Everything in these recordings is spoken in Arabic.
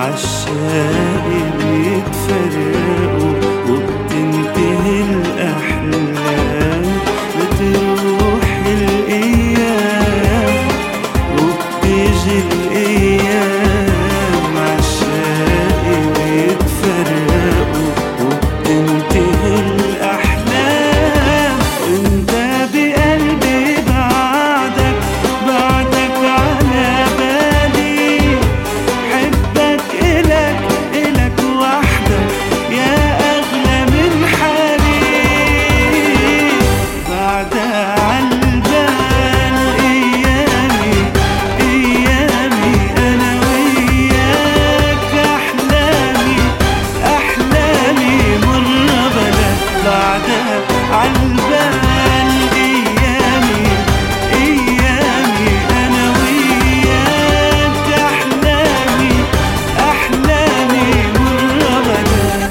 عشاقي بيتفرقوا وبتنتهي الأحلام، بتروح الأيام وبتيجي الأيام، عشاقي بيتفرقوا وبتنتهي الأحلام. وانت بقلبي بعدك على بالي، حبك إلك وحدك يا أغلى من حالي. بعدها عالبال أيامي أنا وياك، أحلامي مرة بلاك. بعدها عالبال أيامي أنا وياك، أحلامي مرة بلاك.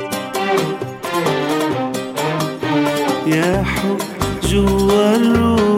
يا حب جوا الروح